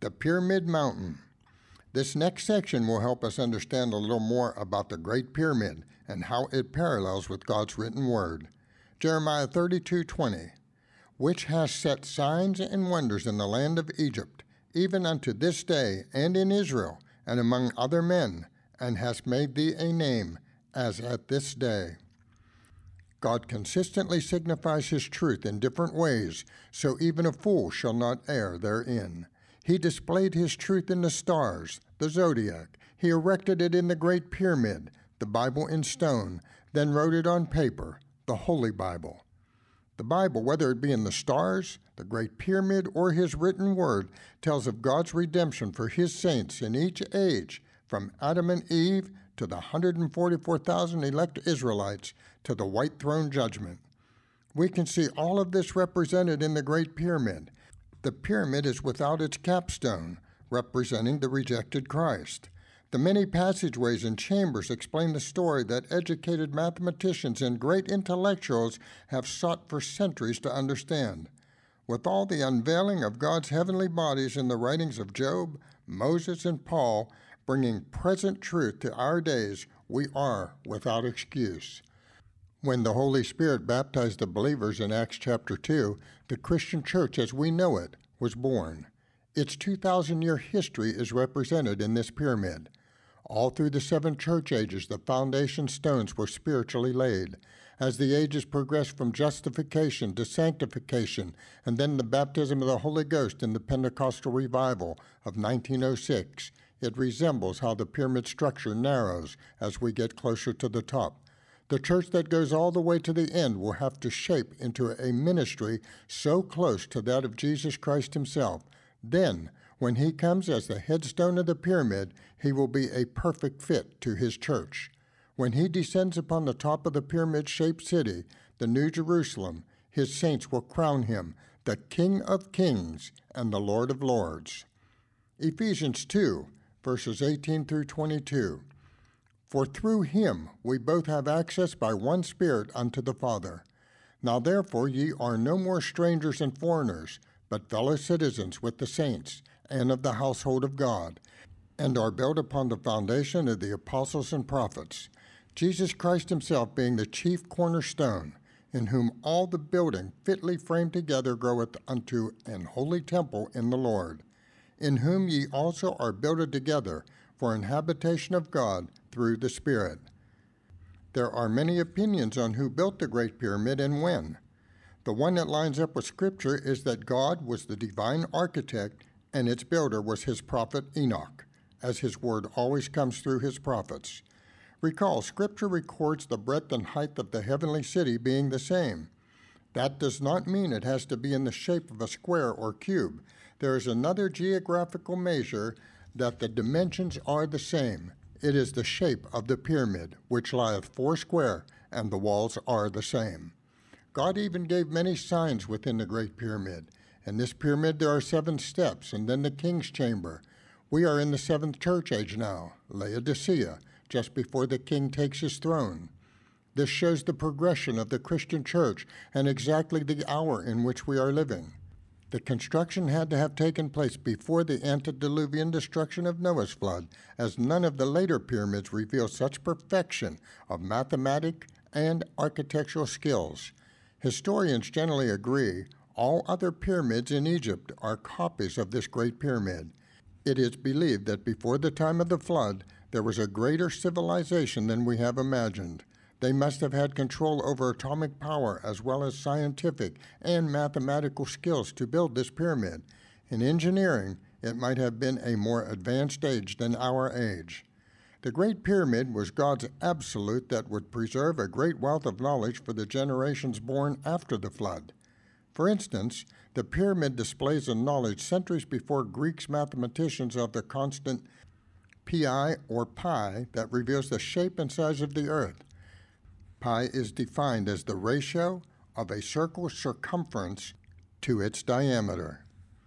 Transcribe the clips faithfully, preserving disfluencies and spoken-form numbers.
the Pyramid Mountain. This next section will help us understand a little more about the Great Pyramid and how it parallels with God's written word. Jeremiah thirty-two twenty, which has set signs and wonders in the land of Egypt, even unto this day, and in Israel, and among other men, and has made thee a name, as at this day. God consistently signifies his truth in different ways, so even a fool shall not err therein. He displayed his truth in the stars, the zodiac. He erected it in the Great Pyramid, the Bible in stone, then wrote it on paper, the Holy Bible. The Bible, whether it be in the stars, the Great Pyramid, or his written word, tells of God's redemption for his saints in each age, from Adam and Eve to the one hundred forty-four thousand elect Israelites to the white throne judgment. We can see all of this represented in the Great Pyramid. The pyramid is without its capstone, representing the rejected Christ. The many passageways and chambers explain the story that educated mathematicians and great intellectuals have sought for centuries to understand. With all the unveiling of God's heavenly bodies in the writings of Job, Moses, and Paul, bringing present truth to our days, we are without excuse. When the Holy Spirit baptized the believers in Acts chapter two, the Christian church as we know it was born. Its two thousand year history is represented in this pyramid. All through the seven church ages, the foundation stones were spiritually laid. As the ages progressed from justification to sanctification, and then the baptism of the Holy Ghost in the Pentecostal revival of nineteen oh six, it resembles how the pyramid structure narrows as we get closer to the top. The church that goes all the way to the end will have to shape into a ministry so close to that of Jesus Christ himself. Then, when he comes as the headstone of the pyramid, he will be a perfect fit to his church. When he descends upon the top of the pyramid-shaped city, the New Jerusalem, his saints will crown him the King of Kings and the Lord of Lords. Ephesians two, verses eighteen through twenty-two. For through him we both have access by one Spirit unto the Father. Now therefore ye are no more strangers and foreigners, but fellow citizens with the saints, and of the household of God, and are built upon the foundation of the apostles and prophets, Jesus Christ himself being the chief cornerstone, in whom all the building fitly framed together groweth unto an holy temple in the Lord, in whom ye also are builded together for an habitation of God through the Spirit. There are many opinions on who built the Great Pyramid and when. The one that lines up with Scripture is that God was the divine architect and its builder was his prophet Enoch, as his word always comes through his prophets. Recall, Scripture records the breadth and height of the heavenly city being the same. That does not mean it has to be in the shape of a square or cube. There is another geographical measure that the dimensions are the same. It is the shape of the pyramid, which lieth foursquare, and the walls are the same. God even gave many signs within the Great Pyramid. In this pyramid there are seven steps, and then the king's chamber. We are in the seventh church age now, Laodicea, just before the king takes his throne. This shows the progression of the Christian church and exactly the hour in which we are living. The construction had to have taken place before the antediluvian destruction of Noah's flood, as none of the later pyramids reveal such perfection of mathematic and architectural skills. Historians generally agree all other pyramids in Egypt are copies of this Great Pyramid. It is believed that before the time of the flood, there was a greater civilization than we have imagined. They must have had control over atomic power as well as scientific and mathematical skills to build this pyramid. In engineering, it might have been a more advanced age than our age. The Great Pyramid was God's absolute that would preserve a great wealth of knowledge for the generations born after the flood. For instance, the pyramid displays a knowledge centuries before Greeks mathematicians of the constant pi or pi that reveals the shape and size of the earth. Pi is defined as the ratio of a circle's circumference to its diameter.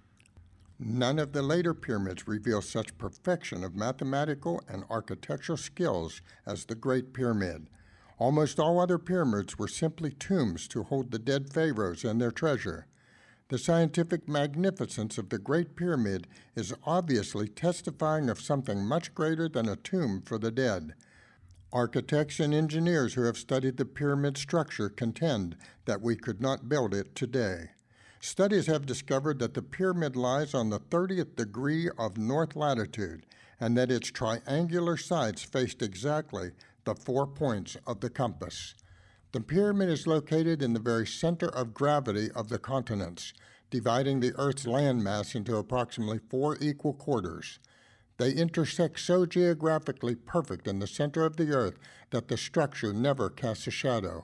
None of the later pyramids reveal such perfection of mathematical and architectural skills as the Great Pyramid. Almost all other pyramids were simply tombs to hold the dead pharaohs and their treasure. The scientific magnificence of the Great Pyramid is obviously testifying of something much greater than a tomb for the dead. Architects and engineers who have studied the pyramid structure contend that we could not build it today. Studies have discovered that the pyramid lies on the thirtieth degree of north latitude and that its triangular sides faced exactly the four points of the compass. The pyramid is located in the very center of gravity of the continents, dividing the Earth's landmass into approximately four equal quarters. They intersect so geographically perfect in the center of the Earth that the structure never casts a shadow.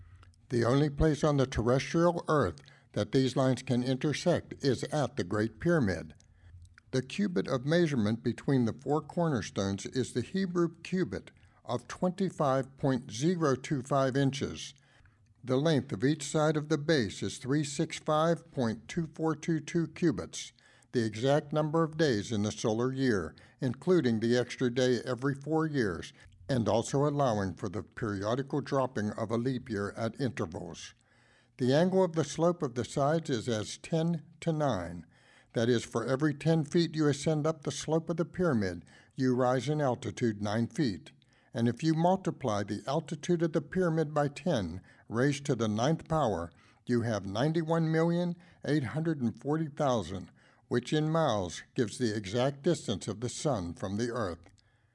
The only place on the terrestrial Earth that these lines can intersect is at the Great Pyramid. The cubit of measurement between the four cornerstones is the Hebrew cubit of twenty-five point zero two five inches. The length of each side of the base is three hundred sixty-five point two four two two cubits, the exact number of days in the solar year, including the extra day every four years, and also allowing for the periodical dropping of a leap year at intervals. The angle of the slope of the sides is as ten to nine. That is, for every ten feet you ascend up the slope of the pyramid, you rise in altitude nine feet. And if you multiply the altitude of the pyramid by ten, raised to the ninth power, you have ninety-one million eight hundred forty thousand, which in miles gives the exact distance of the sun from the earth.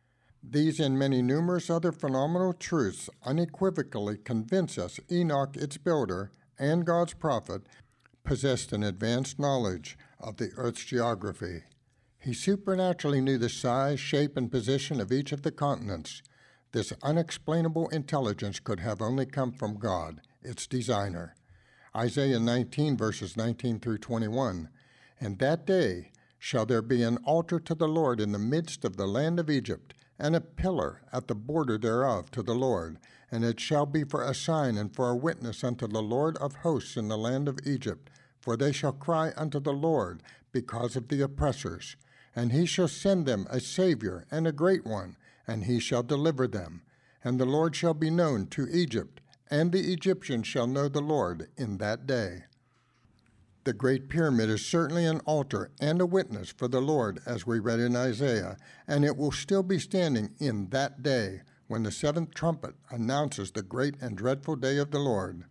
These and many numerous other phenomenal truths unequivocally convince us Enoch, its builder, and God's prophet, possessed an advanced knowledge of the earth's geography. He supernaturally knew the size, shape, and position of each of the continents. This unexplainable intelligence could have only come from God, its designer. Isaiah nineteen, verses nineteen through twenty-one. "And that day shall there be an altar to the Lord in the midst of the land of Egypt, and a pillar at the border thereof to the Lord. And it shall be for a sign and for a witness unto the Lord of hosts in the land of Egypt. For they shall cry unto the Lord because of the oppressors. And he shall send them a Savior and a great one, and he shall deliver them. And the Lord shall be known to Egypt, and the Egyptians shall know the Lord in that day." The Great Pyramid is certainly an altar and a witness for the Lord, as we read in Isaiah, and it will still be standing in that day when the seventh trumpet announces the great and dreadful day of the Lord.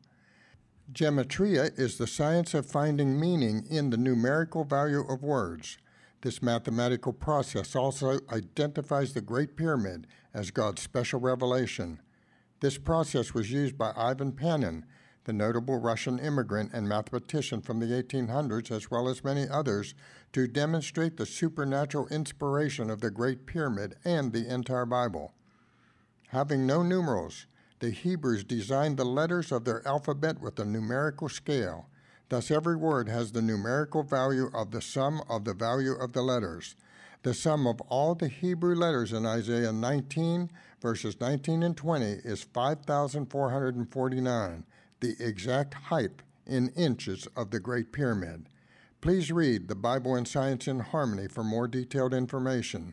Gematria is the science of finding meaning in the numerical value of words. This mathematical process also identifies the Great Pyramid as God's special revelation. This process was used by Ivan Panin, the notable Russian immigrant and mathematician from the eighteen hundreds, as well as many others, to demonstrate the supernatural inspiration of the Great Pyramid and the entire Bible. Having no numerals, the Hebrews designed the letters of their alphabet with a numerical scale. Thus every word has the numerical value of the sum of the value of the letters. The sum of all the Hebrew letters in Isaiah nineteen, verses nineteen and twenty, is five thousand four hundred forty-nine, the exact height in inches of the Great Pyramid. Please read The Bible and Science in Harmony for more detailed information.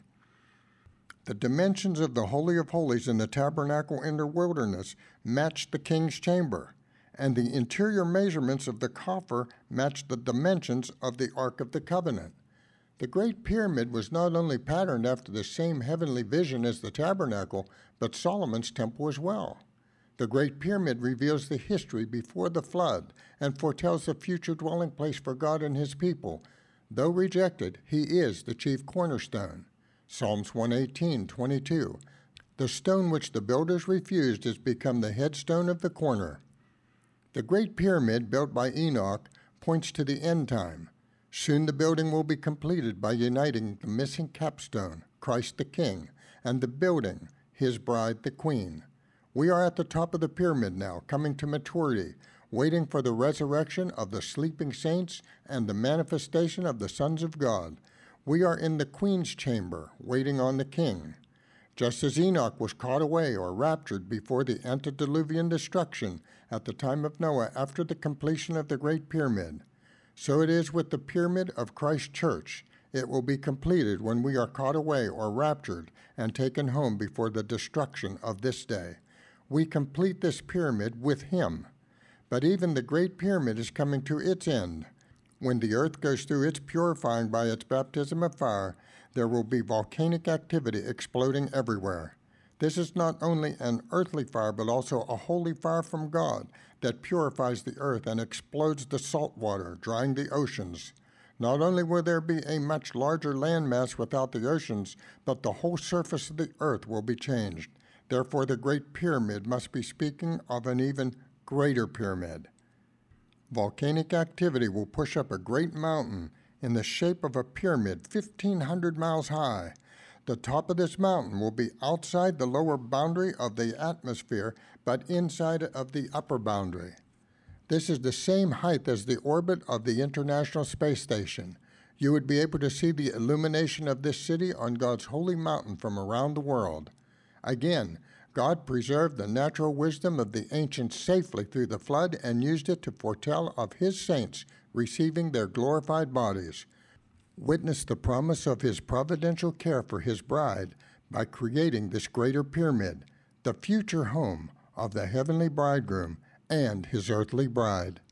The dimensions of the Holy of Holies in the tabernacle in the wilderness matched the king's chamber, and the interior measurements of the coffer matched the dimensions of the Ark of the Covenant. The Great Pyramid was not only patterned after the same heavenly vision as the tabernacle, but Solomon's temple as well. The Great Pyramid reveals the history before the flood and foretells the future dwelling place for God and his people. Though rejected, he is the chief cornerstone. Psalms one eighteen, twenty-two. The stone which the builders refused has become the headstone of the corner. The Great Pyramid, built by Enoch, points to the end time. Soon the building will be completed by uniting the missing capstone, Christ the King, and the building, his bride, the Queen. We are at the top of the pyramid now, coming to maturity, waiting for the resurrection of the sleeping saints and the manifestation of the sons of God. We are in the Queen's chamber, waiting on the King. Just as Enoch was caught away or raptured before the antediluvian destruction at the time of Noah after the completion of the Great Pyramid, so it is with the pyramid of Christ's church. It will be completed when we are caught away or raptured and taken home before the destruction of this day. We complete this pyramid with him. But even the Great Pyramid is coming to its end. When the earth goes through its purifying by its baptism of fire, there will be volcanic activity exploding everywhere. This is not only an earthly fire, but also a holy fire from God that purifies the earth and explodes the salt water, drying the oceans. Not only will there be a much larger landmass without the oceans, but the whole surface of the earth will be changed. Therefore, the Great Pyramid must be speaking of an even greater pyramid. Volcanic activity will push up a great mountain in the shape of a pyramid fifteen hundred miles high. The top of this mountain will be outside the lower boundary of the atmosphere, but inside of the upper boundary. This is the same height as the orbit of the International Space Station. You would be able to see the illumination of this city on God's holy mountain from around the world. Again, God preserved the natural wisdom of the ancients safely through the flood and used it to foretell of his saints receiving their glorified bodies. Witness the promise of his providential care for his bride by creating this greater pyramid, the future home of the heavenly bridegroom and his earthly bride.